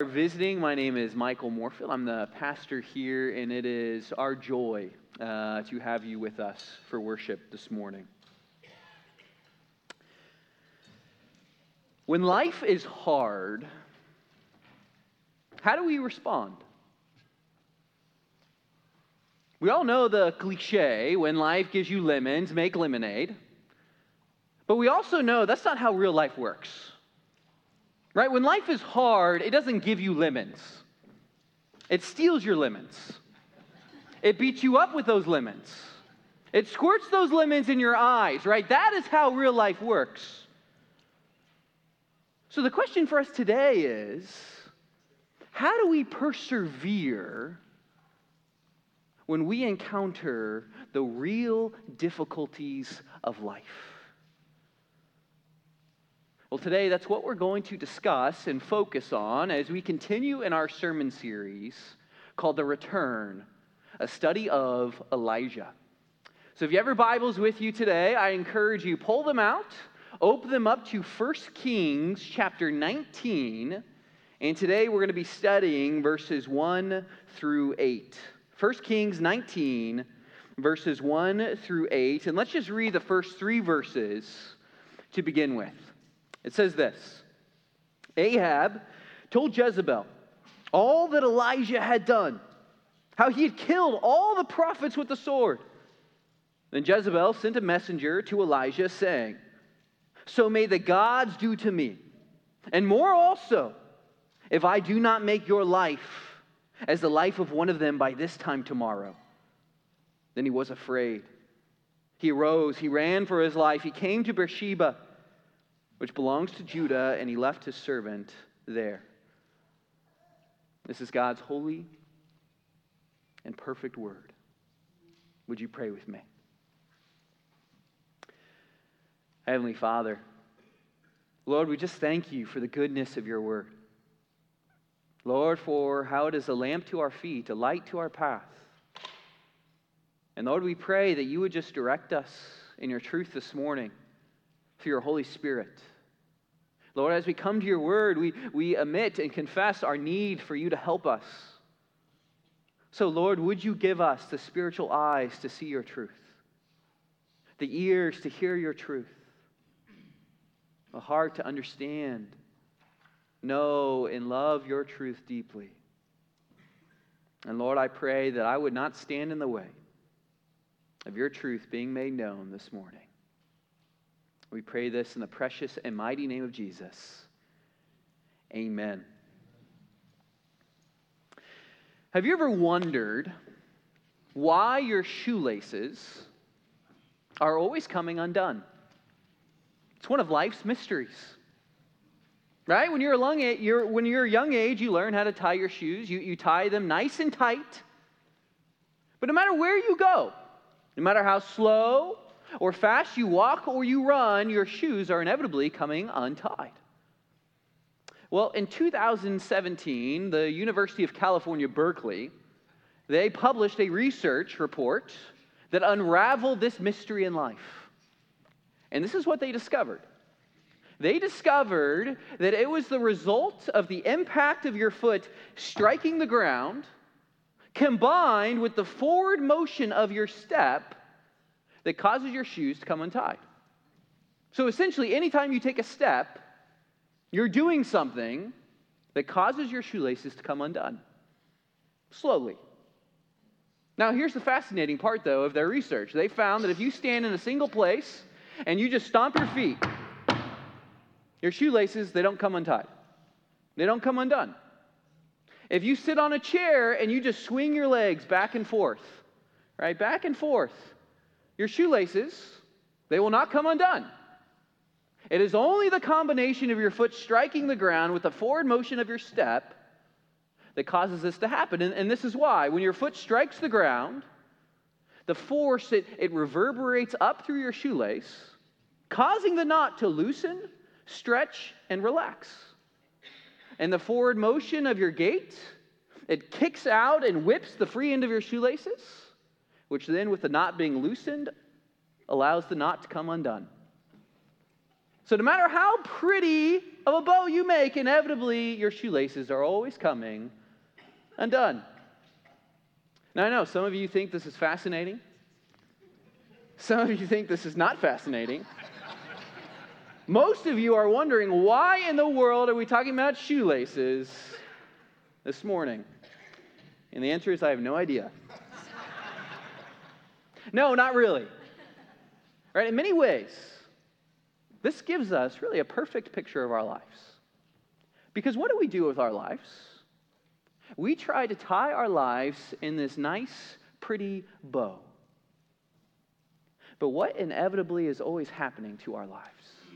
visiting, my name is Michael Moorfield. I'm the pastor here, and it is our joy to have you with us for worship this morning. When life is hard, how do we respond? We all know the cliche, when life gives you lemons, make lemonade. But we also know that's not how real life works. Right? When life is hard, it doesn't give you lemons. It steals your lemons. It beats you up with those lemons. It squirts those lemons in your eyes, right? That is how real life works. So the question for us today is, how do we persevere when we encounter the real difficulties of life? Well, today that's what we're going to discuss and focus on as we continue in our sermon series called The Return, a study of Elijah. So if you have your Bibles with you today, I encourage you, pull them out, open them up to 1 Kings chapter 19, and today we're going to be studying verses 1 through 8. 1 Kings 19, verses 1 through 8, and let's just read the first 3 verses to begin with. It says this: Ahab told Jezebel all that Elijah had done, how he had killed all the prophets with the sword. Then Jezebel sent a messenger to Elijah saying, "So may the gods do to me, and more also, if I do not make your life as the life of one of them by this time tomorrow." Then he was afraid. He arose, he ran for his life, he came to Beersheba, which belongs to Judah, and he left his servant there. This is God's holy and perfect word. Would you pray with me? Heavenly Father, Lord, we just thank you for the goodness of your word. Lord, for how it is a lamp to our feet, a light to our path. And Lord, we pray that you would just direct us in your truth this morning through your Holy Spirit. Lord, as we come to your word, we admit and confess our need for you to help us. So, Lord, would you give us the spiritual eyes to see your truth, the ears to hear your truth, a heart to understand, know, and love your truth deeply. And Lord, I pray that I would not stand in the way of your truth being made known this morning. We pray this in the precious and mighty name of Jesus. Amen. Have you ever wondered why your shoelaces are always coming undone? It's one of life's mysteries. Right? When you're a young age, you learn how to tie your shoes. You tie them nice and tight. But no matter where you go, no matter how slow or fast you walk or you run, your shoes are inevitably coming untied. Well, in 2017, the University of California, Berkeley, they published a research report that unraveled this mystery in life. And this is what they discovered. They discovered that it was the result of the impact of your foot striking the ground combined with the forward motion of your step that causes your shoes to come untied. So essentially, anytime you take a step, you're doing something that causes your shoelaces to come undone. Slowly. Now, here's the fascinating part, though, of their research. They found that if you stand in a single place and you just stomp your feet, your shoelaces, they don't come untied. They don't come undone. If you sit on a chair and you just swing your legs back and forth, right, back and forth, your shoelaces, they will not come undone. It is only the combination of your foot striking the ground with the forward motion of your step that causes this to happen. And this is why. When your foot strikes the ground, the force, it reverberates up through your shoelace, causing the knot to loosen, stretch, and relax. And the forward motion of your gait, it kicks out and whips the free end of your shoelaces, which then, with the knot being loosened, allows the knot to come undone. So no matter how pretty of a bow you make, inevitably your shoelaces are always coming undone. Now, I know some of you think this is fascinating. Some of you think this is not fascinating. Most of you are wondering, why in the world are we talking about shoelaces this morning? And the answer is, I have no idea. No, not really. Right? In many ways, this gives us really a perfect picture of our lives. Because what do we do with our lives? We try to tie our lives in this nice, pretty bow. But what inevitably is always happening to our lives?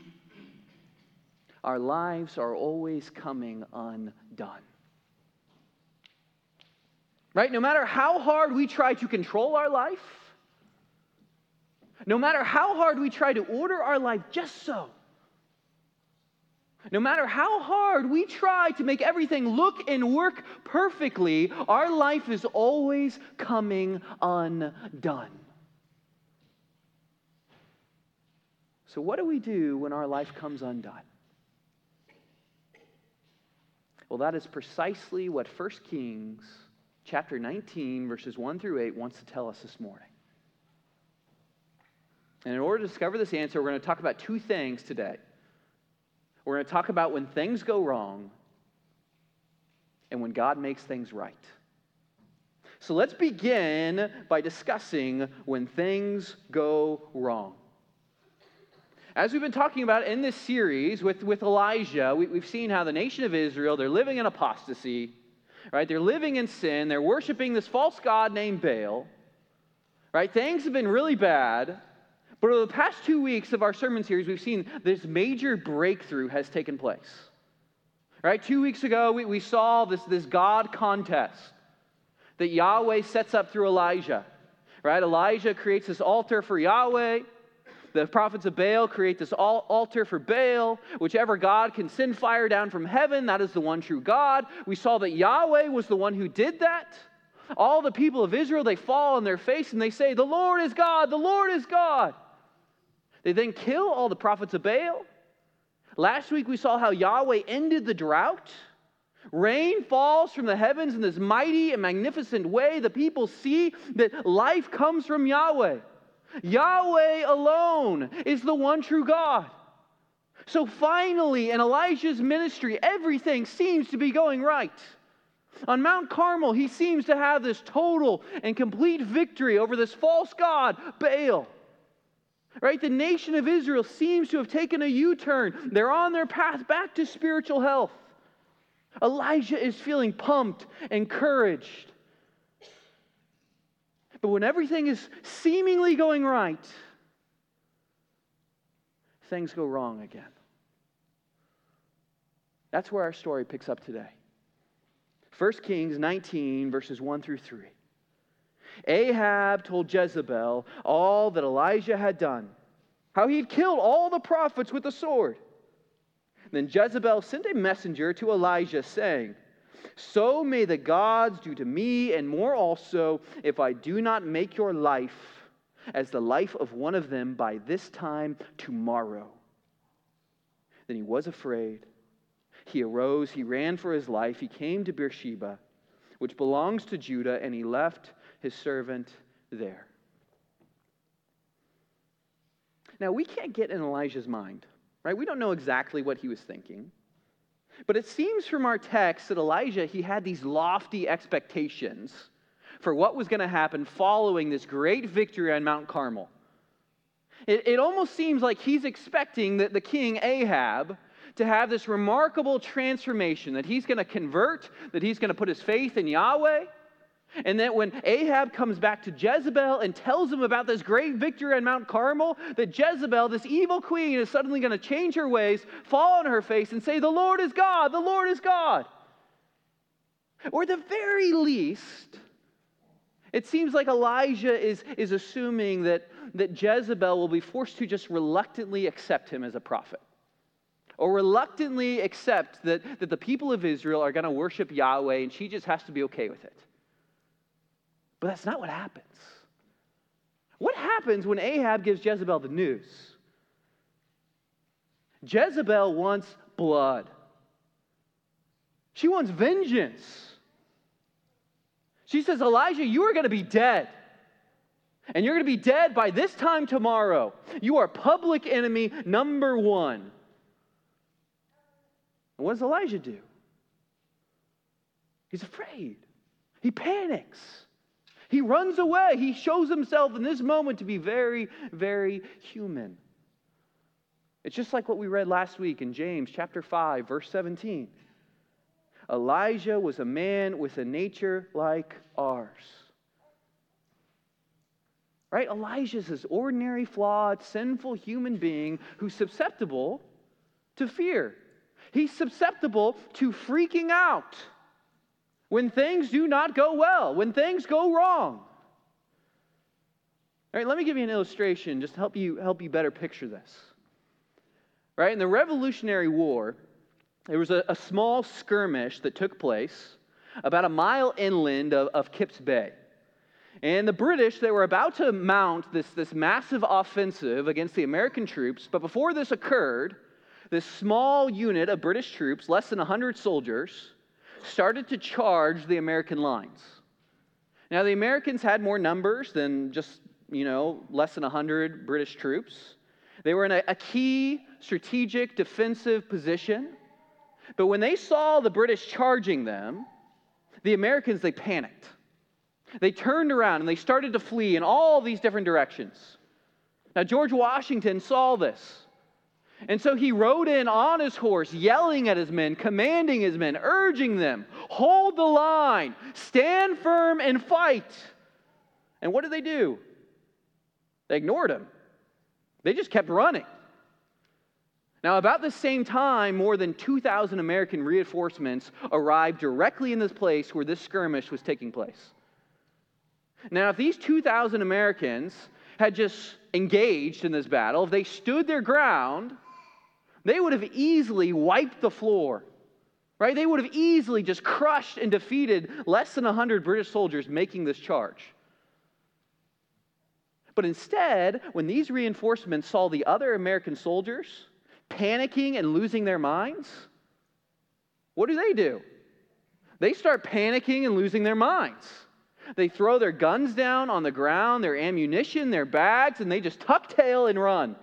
Our lives are always coming undone. Right? No matter how hard we try to control our life, no matter how hard we try to order our life just so, no matter how hard we try to make everything look and work perfectly, our life is always coming undone. So what do we do when our life comes undone? Well, that is precisely what 1 Kings chapter 19, verses 1 through 8 wants to tell us this morning. And in order to discover this answer, we're going to talk about two things today. We're going to talk about when things go wrong and when God makes things right. So let's begin by discussing when things go wrong. As we've been talking about in this series with Elijah, we've seen how the nation of Israel, they're living in apostasy, right? They're living in sin. They're worshiping this false god named Baal, right? Things have been really bad. But over the past 2 weeks of our sermon series, we've seen this major breakthrough has taken place. Right? 2 weeks ago, we saw this God contest that Yahweh sets up through Elijah. Right? Elijah creates this altar for Yahweh. The prophets of Baal create this altar for Baal. Whichever God can send fire down from heaven, that is the one true God. We saw that Yahweh was the one who did that. All the people of Israel, they fall on their face and they say, "The Lord is God, the Lord is God." They then kill all the prophets of Baal. Last week we saw how Yahweh ended the drought. Rain falls from the heavens in this mighty and magnificent way. The people see that life comes from Yahweh. Yahweh alone is the one true God. So finally, in Elijah's ministry, everything seems to be going right. On Mount Carmel, he seems to have this total and complete victory over this false god, Baal. Right? The nation of Israel seems to have taken a U-turn. They're on their path back to spiritual health. Elijah is feeling pumped, encouraged. But when everything is seemingly going right, things go wrong again. That's where our story picks up today. 1 Kings 19, verses 1 through 3. Ahab told Jezebel all that Elijah had done, how he had killed all the prophets with the sword. Then Jezebel sent a messenger to Elijah, saying, "So may the gods do to me, and more also, if I do not make your life as the life of one of them by this time tomorrow." Then he was afraid. He arose, he ran for his life, he came to Beersheba, which belongs to Judah, and he left his servant there. Now, we can't get in Elijah's mind, right? We don't know exactly what he was thinking. But it seems from our text that Elijah, he had these lofty expectations for what was going to happen following this great victory on Mount Carmel. It almost seems like he's expecting that the king Ahab to have this remarkable transformation, that he's going to convert, that he's going to put his faith in Yahweh. And that when Ahab comes back to Jezebel and tells him about this great victory on Mount Carmel, that Jezebel, this evil queen, is suddenly going to change her ways, fall on her face, and say, "The Lord is God, the Lord is God." Or at the very least, it seems like Elijah is assuming that Jezebel will be forced to just reluctantly accept him as a prophet. Or reluctantly accept that the people of Israel are going to worship Yahweh, and she just has to be okay with it. But that's not what happens. What happens when Ahab gives Jezebel the news? Jezebel wants blood. She wants vengeance. She says, Elijah, you are going to be dead. And you're going to be dead by this time tomorrow. You are public enemy number one. And what does Elijah do? He's afraid. He panics. He runs away. He shows himself in this moment to be very, very human. It's just like what we read last week in James chapter 5, verse 17. Elijah was a man with a nature like ours. Right? Elijah's this ordinary, flawed, sinful human being who's susceptible to fear. He's susceptible to freaking out when things do not go well, when things go wrong. All right, let me give you an illustration just to help you better picture this. Right? In the Revolutionary War, there was a small skirmish that took place about a mile inland of Kips Bay. And the British, they were about to mount this massive offensive against the American troops, but before this occurred, this small unit of British troops, less than 100 soldiers, started to charge the American lines. Now, the Americans had more numbers than just, less than 100 British troops. They were in a key strategic defensive position. But when they saw the British charging them, the Americans, they panicked. They turned around and they started to flee in all these different directions. Now, George Washington saw this. And so he rode in on his horse, yelling at his men, commanding his men, urging them, hold the line, stand firm and fight. And what did they do? They ignored him. They just kept running. Now, about the same time, more than 2,000 American reinforcements arrived directly in this place where this skirmish was taking place. Now, if these 2,000 Americans had just engaged in this battle, if they stood their ground, they would have easily wiped the floor, right? They would have easily just crushed and defeated less than 100 British soldiers making this charge. But instead, when these reinforcements saw the other American soldiers panicking and losing their minds, what do? They start panicking and losing their minds. They throw their guns down on the ground, their ammunition, their bags, and they just tuck tail and run.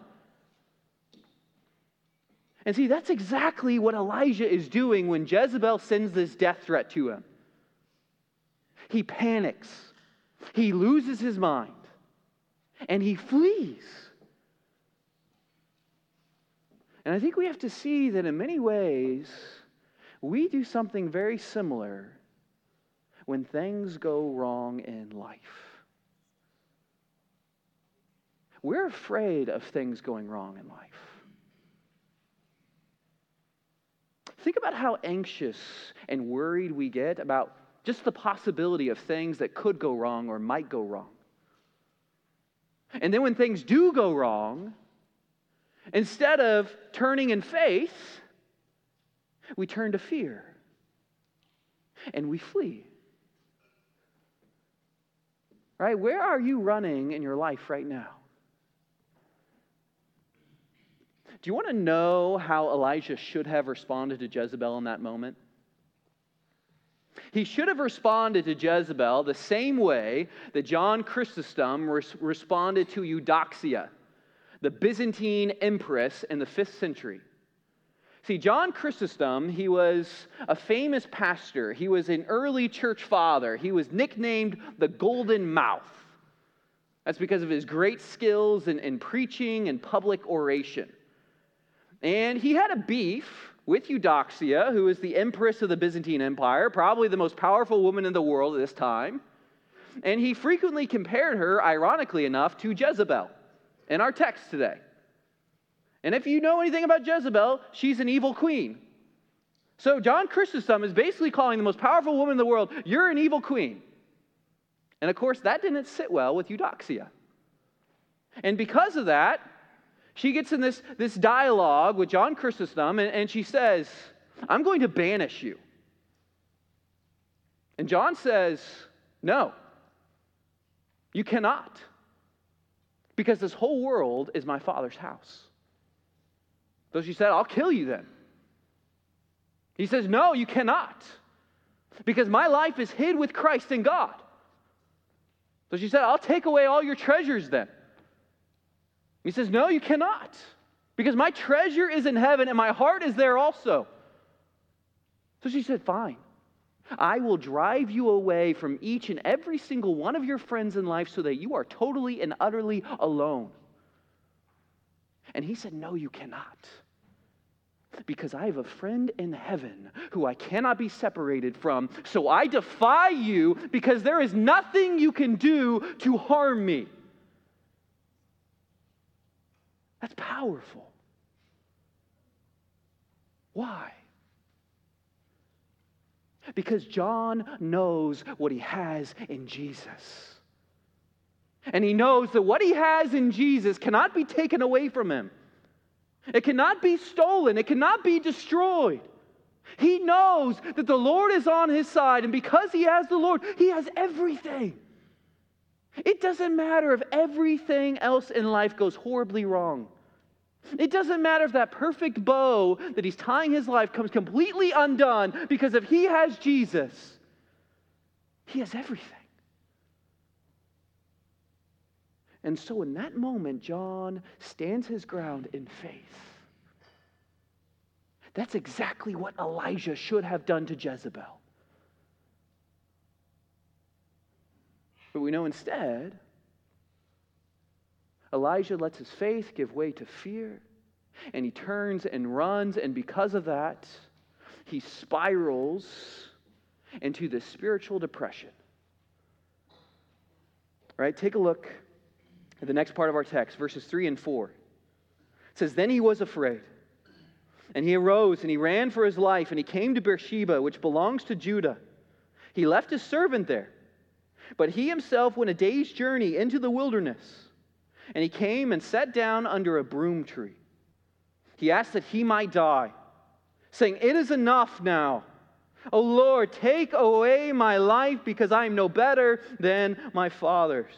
And see, that's exactly what Elijah is doing when Jezebel sends this death threat to him. He panics. He loses his mind. And he flees. And I think we have to see that in many ways, we do something very similar when things go wrong in life. We're afraid of things going wrong in life. Think about how anxious and worried we get about just the possibility of things that could go wrong or might go wrong. And then when things do go wrong, instead of turning in faith, we turn to fear and we flee. Right? Where are you running in your life right now? Do you want to know how Elijah should have responded to Jezebel in that moment? He should have responded to Jezebel the same way that John Chrysostom responded to Eudoxia, the Byzantine empress in the 5th century. See, John Chrysostom, he was a famous pastor. He was an early church father. He was nicknamed the Golden Mouth. That's because of his great skills in preaching and public oration. And he had a beef with Eudoxia, who is the empress of the Byzantine Empire, probably the most powerful woman in the world at this time. And he frequently compared her, ironically enough, to Jezebel in our text today. And if you know anything about Jezebel, she's an evil queen. So John Chrysostom is basically calling the most powerful woman in the world, you're an evil queen. And of course, that didn't sit well with Eudoxia. And because of that, she gets in this dialogue with John Chrysostom, and she says, I'm going to banish you. And John says, no, you cannot, because this whole world is my Father's house. So she said, I'll kill you then. He says, no, you cannot, because my life is hid with Christ in God. So she said, I'll take away all your treasures then. He says, no, you cannot, because my treasure is in heaven and my heart is there also. So she said, fine. I will drive you away from each and every single one of your friends in life so that you are totally and utterly alone. And he said, no, you cannot. Because I have a friend in heaven who I cannot be separated from. So I defy you because there is nothing you can do to harm me. That's powerful. Why? Because John knows what he has in Jesus. And he knows that what he has in Jesus cannot be taken away from him. It cannot be stolen. It cannot be destroyed. He knows that the Lord is on his side, and because he has the Lord, he has everything. It doesn't matter if everything else in life goes horribly wrong. It doesn't matter if that perfect bow that he's tying his life comes completely undone, because if he has Jesus, he has everything. And so in that moment, John stands his ground in faith. That's exactly what Elijah should have done to Jezebel. But we know instead, Elijah lets his faith give way to fear, and he turns and runs, and because of that, he spirals into this spiritual depression. All right, take a look at the next part of our text, verses 3 and 4. It says, then he was afraid, and he arose, and he ran for his life, and he came to Beersheba, which belongs to Judah. He left his servant there, but he himself went a day's journey into the wilderness. And he came and sat down under a broom tree. He asked that he might die, saying, it is enough now. O Lord, take away my life, because I am no better than my fathers.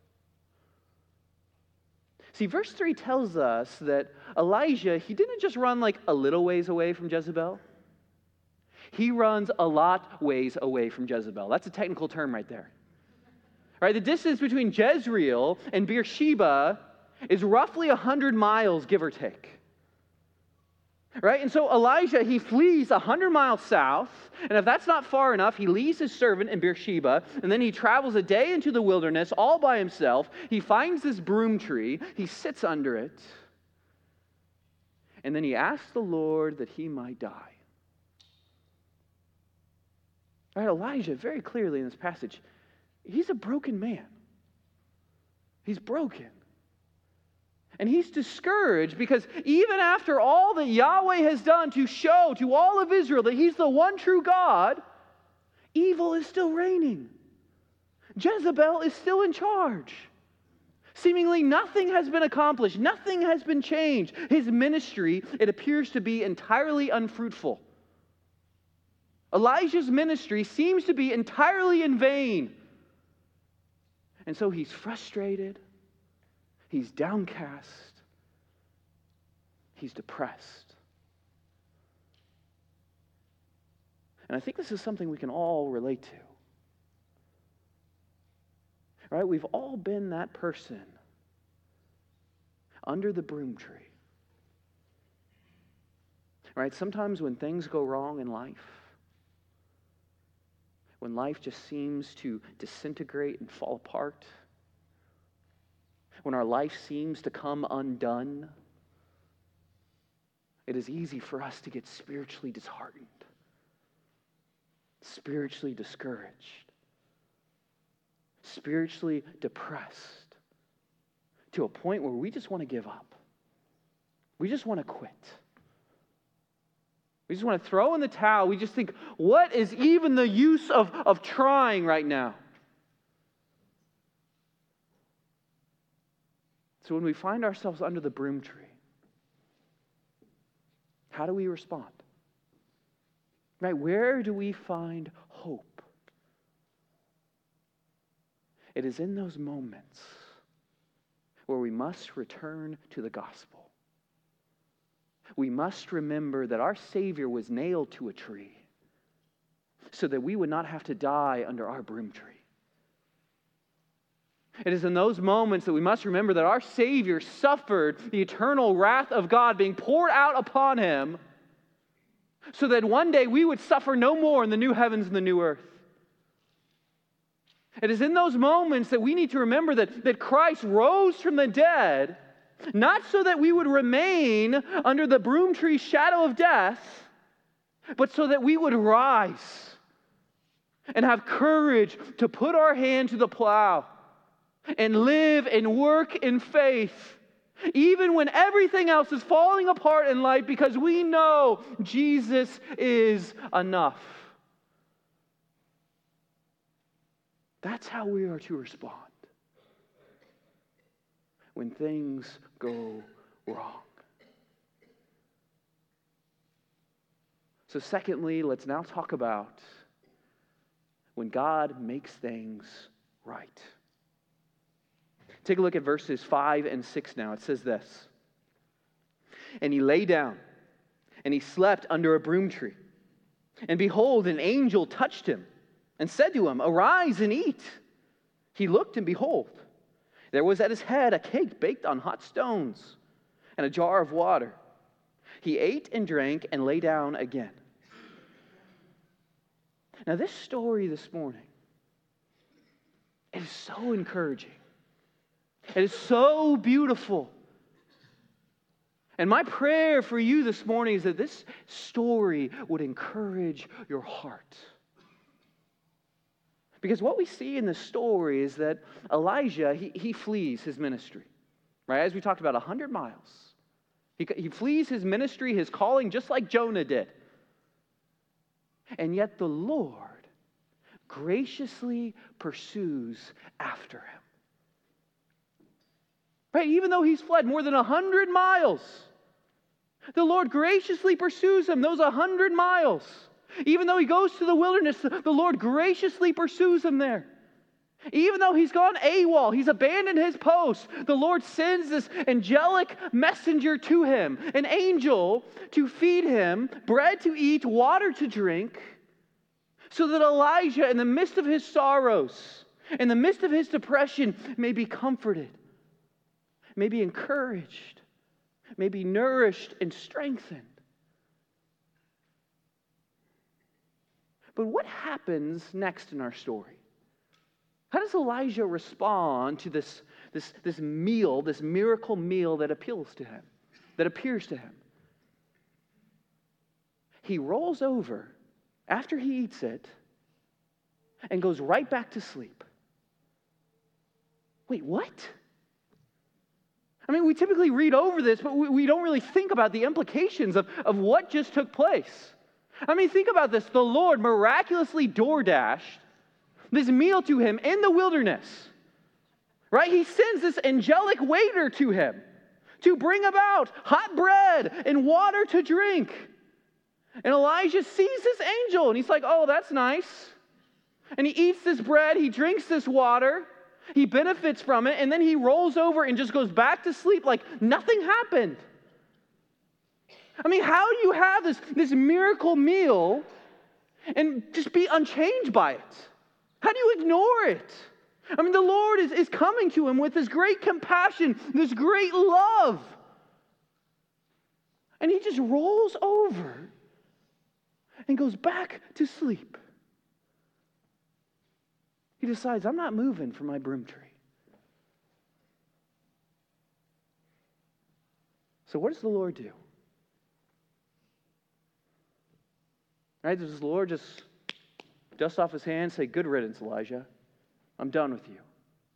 See, verse 3 tells us that Elijah, he didn't just run like a little ways away from Jezebel. He runs a lot ways away from Jezebel. That's a technical term right there. Right, the distance between Jezreel and Beersheba is roughly 100 miles, give or take. Right, and so Elijah, he flees 100 miles south, and if that's not far enough, he leaves his servant in Beersheba, and then he travels a day into the wilderness all by himself. He finds this broom tree, he sits under it, and then he asks the Lord that he might die. Right, Elijah, very clearly in this passage, he's a broken man. He's broken. And he's discouraged because even after all that Yahweh has done to show to all of Israel that he's the one true God, evil is still reigning. Jezebel is still in charge. Seemingly nothing has been accomplished. Nothing has been changed. His ministry, it appears to be entirely unfruitful. Elijah's ministry seems to be entirely in vain. And so he's frustrated, he's downcast, he's depressed. And I think this is something we can all relate to. Right? We've all been that person under the broom tree. Right? Sometimes when things go wrong in life, when life just seems to disintegrate and fall apart, when our life seems to come undone, it is easy for us to get spiritually disheartened, spiritually discouraged, spiritually depressed, to a point where we just want to give up. We just want to quit. We just want to throw in the towel. We just think, what is even the use of trying right now? So when we find ourselves under the broom tree, how do we respond? Right? Where do we find hope? It is in those moments where we must return to the gospel. we must remember that our Savior was nailed to a tree so that we would not have to die under our broom tree. It is in those moments that we must remember that our Savior suffered the eternal wrath of God being poured out upon him so that one day we would suffer no more in the new heavens and the new earth. It is in those moments that we need to remember that Christ rose from the dead, not so that we would remain under the broom tree shadow of death, but so that we would rise and have courage to put our hand to the plow and live and work in faith, even when everything else is falling apart in life, because we know Jesus is enough. That's how we are to respond when things go wrong. So secondly, let's now talk about when God makes things right. Take a look at verses 5 and 6 now. It says this: "And he lay down, and he slept under a broom tree. And behold, an angel touched him, and said to him, 'Arise and eat.' He looked, and behold, there was at his head a cake baked on hot stones, and a jar of water. He ate and drank, and lay down again." Now, this story this morning is so encouraging. It is so beautiful. And my prayer for you this morning is that this story would encourage your heart. Because what we see in this story is that Elijah, he flees his ministry. Right? As we talked about, 100 miles. He flees his ministry, his calling, just like Jonah did. And yet the Lord graciously pursues after him. Right? Even though he's fled more than 100 miles, the Lord graciously pursues him those 100 miles. Even though he goes to the wilderness, the Lord graciously pursues him there. Even though he's gone AWOL, he's abandoned his post, the Lord sends this angelic messenger to him, an angel to feed him, bread to eat, water to drink, so that Elijah, in the midst of his sorrows, in the midst of his depression, may be comforted, may be encouraged, may be nourished and strengthened. But what happens next in our story? How does Elijah respond to this meal, this miracle meal that appeals to him, that appears to him? He rolls over after he eats it and goes right back to sleep. Wait, what? I mean, we typically read over this, but we don't really think about the implications of what just took place. I mean, think about this. The Lord miraculously door-dashed this meal to him in the wilderness. Right? He sends this angelic waiter to him to bring about hot bread and water to drink. And Elijah sees this angel, and he's like, "Oh, that's nice." And he eats this bread, he drinks this water, he benefits from it, and then he rolls over and just goes back to sleep like nothing happened. I mean, how do you have this miracle meal and just be unchanged by it? How do you ignore it? I mean, the Lord is coming to him with this great compassion, this great love. And he just rolls over and goes back to sleep. He decides, I'm not moving from my broom tree. So what does the Lord do? Right? Does the Lord just dust off his hands, say, "Good riddance, Elijah. I'm done with you"?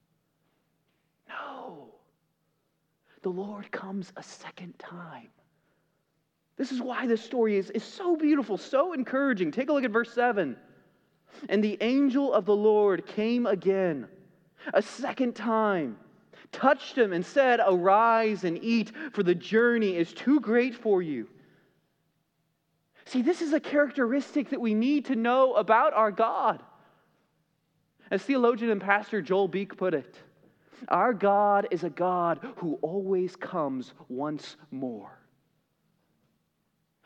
No. The Lord comes a second time. This is why this story is so beautiful, so encouraging. Take a look at verse 7. "And the angel of the Lord came again, a second time, touched him and said, 'Arise and eat, for the journey is too great for you.'" See, this is a characteristic that we need to know about our God. As theologian and pastor Joel Beek put it, our God is a God who always comes once more.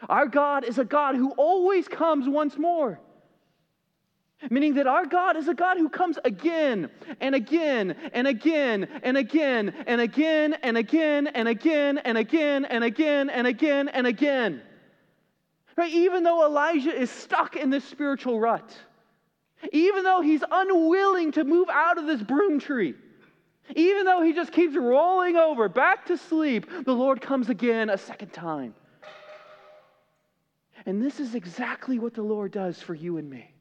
Our God is a God who always comes once more. Meaning that our God is a God who comes again and again and again and again and again and again and again and again and again and again and again. Right? Even though Elijah is stuck in this spiritual rut, even though he's unwilling to move out of this broom tree, even though he just keeps rolling over back to sleep, the Lord comes again a second time. And this is exactly what the Lord does for you and me.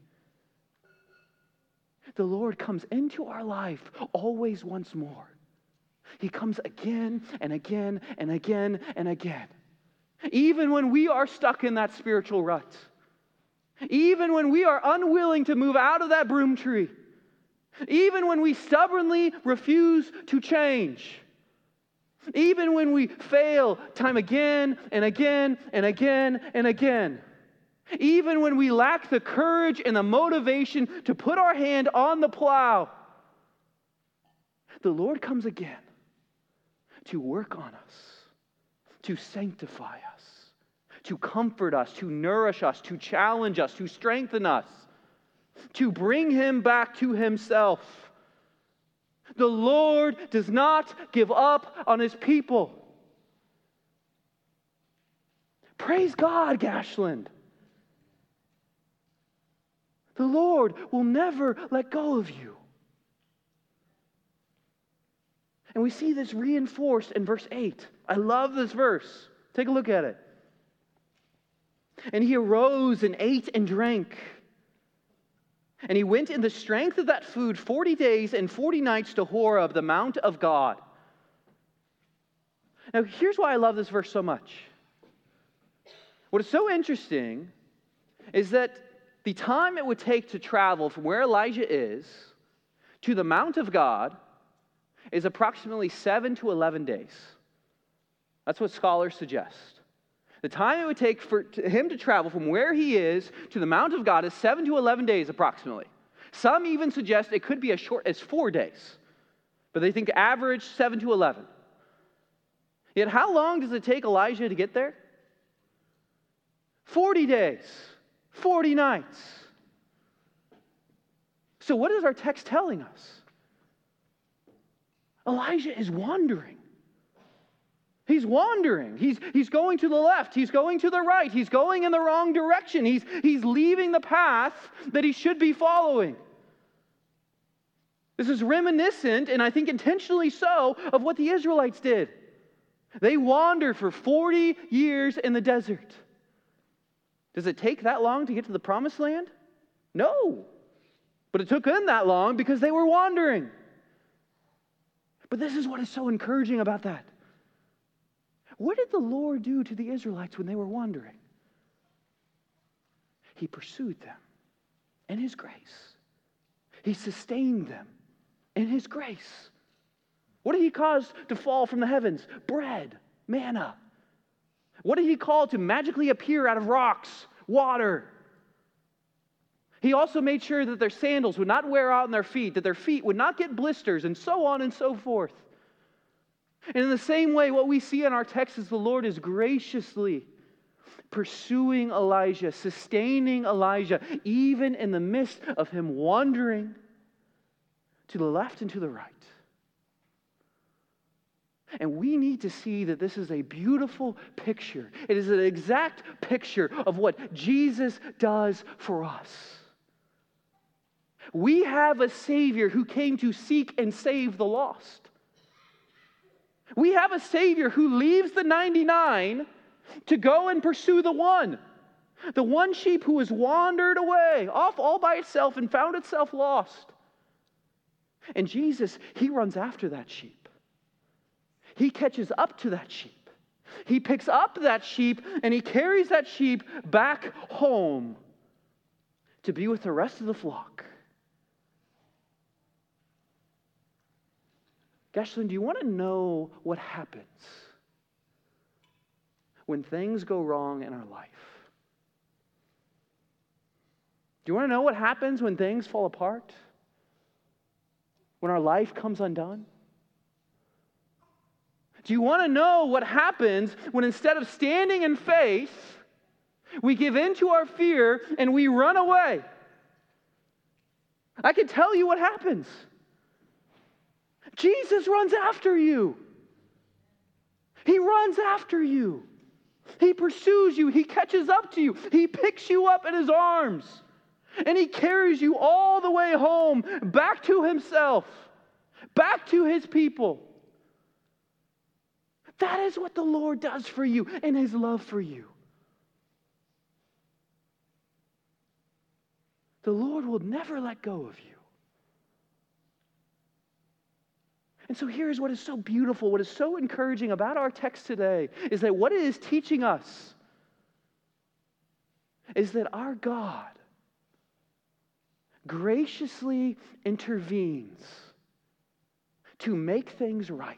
The Lord comes into our life always once more. He comes again and again and again and again. Even when we are stuck in that spiritual rut. Even when we are unwilling to move out of that broom tree. Even when we stubbornly refuse to change. Even when we fail time again and again and again and again. Even when we lack the courage and the motivation to put our hand on the plow, the Lord comes again to work on us, to sanctify us, to comfort us, to nourish us, to challenge us, to strengthen us, to bring Him back to Himself. The Lord does not give up on His people. Praise God, Gashland. The Lord will never let go of you. And we see this reinforced in verse 8. I love this verse. Take a look at it. And he arose and ate and drank. And he went in the strength of that food 40 days and 40 nights to Horeb, the mount of God. Now, here's why I love this verse so much. What is so interesting is that the time it would take to travel from where Elijah is to the Mount of God is approximately 7 to 11 days. That's what scholars suggest. The time it would take for him to travel from where he is to the Mount of God is 7 to 11 days approximately. Some even suggest it could be as short as 4 days. But they think average 7 to 11. Yet how long does it take Elijah to get there? 40 days. 40 nights. So what is our text telling us? Elijah is wandering. He's wandering. He's going to the left. He's going to the right. He's going in the wrong direction. He's leaving the path that he should be following. This is reminiscent, and I think intentionally so, of what the Israelites did. They wandered for 40 years in the desert. Does it take that long to get to the promised land? No. But it took them that long because they were wandering. But this is what is so encouraging about that. What did the Lord do to the Israelites when they were wandering? He pursued them in His grace. He sustained them in His grace. What did He cause to fall from the heavens? Bread, manna. What did He call to magically appear out of rocks? Water. He also made sure that their sandals would not wear out on their feet, that their feet would not get blisters, and so on and so forth. And in the same way, what we see in our text is the Lord is graciously pursuing Elijah, sustaining Elijah, even in the midst of him wandering to the left and to the right. And we need to see that this is a beautiful picture. It is an exact picture of what Jesus does for us. We have a Savior who came to seek and save the lost. We have a Savior who leaves the 99 to go and pursue the one. The one sheep who has wandered away, off all by itself and found itself lost. And Jesus, He runs after that sheep. He catches up to that sheep. He picks up that sheep and He carries that sheep back home to be with the rest of the flock. Gashland, do you want to know what happens when things go wrong in our life? Do you want to know what happens when things fall apart? When our life comes undone? Do you want to know what happens when instead of standing in faith, We give in to our fear and we run away. I can tell you what happens. Jesus runs after you. He runs after you. He pursues you. He catches up to you. He picks you up in his arms. And he carries you all the way home, back to himself, back to his people. That is what the Lord does for you in his love for you. The Lord will never let go of you. And so here's what is so beautiful, what is so encouraging about our text today, is that what it is teaching us is that our God graciously intervenes to make things right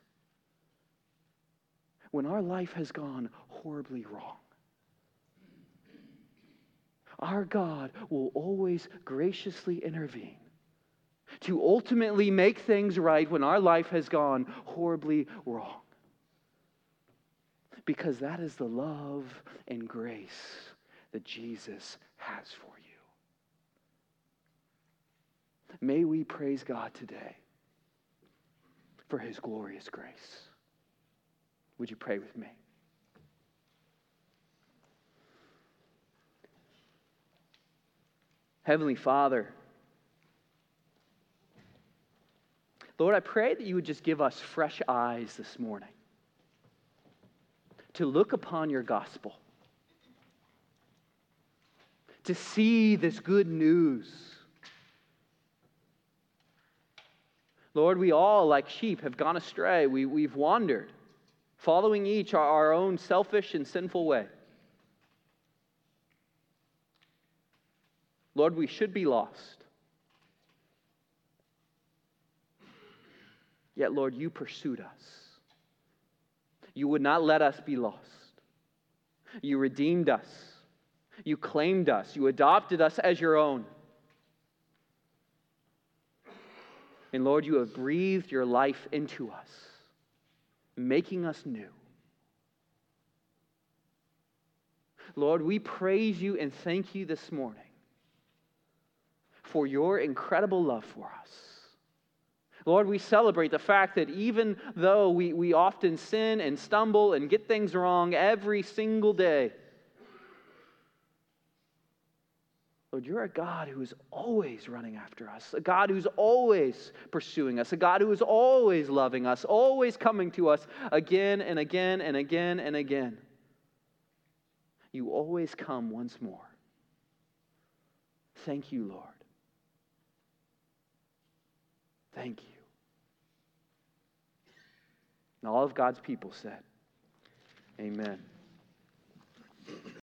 when our life has gone horribly wrong. Our God will always graciously intervene to ultimately make things right when our life has gone horribly wrong. Because that is the love and grace that Jesus has for you. May we praise God today for his glorious grace. Would you pray with me? Heavenly Father, Lord, I pray that you would just give us fresh eyes this morning to look upon your gospel, to see this good news. Lord, we all, like sheep, have gone astray. We've wandered, following each our own selfish and sinful way. Lord, we should be lost. Yet, Lord, you pursued us. You would not let us be lost. You redeemed us. You claimed us. You adopted us as your own. And Lord, you have breathed your life into us, making us new. Lord, we praise you and thank you this morning for your incredible love for us. Lord, we celebrate the fact that even though we often sin and stumble and get things wrong every single day, Lord, you're a God who is always running after us, a God who's always pursuing us, a God who is always loving us, always coming to us again and again and again and again. You always come once more. Thank you, Lord. Thank you. And all of God's people said, amen.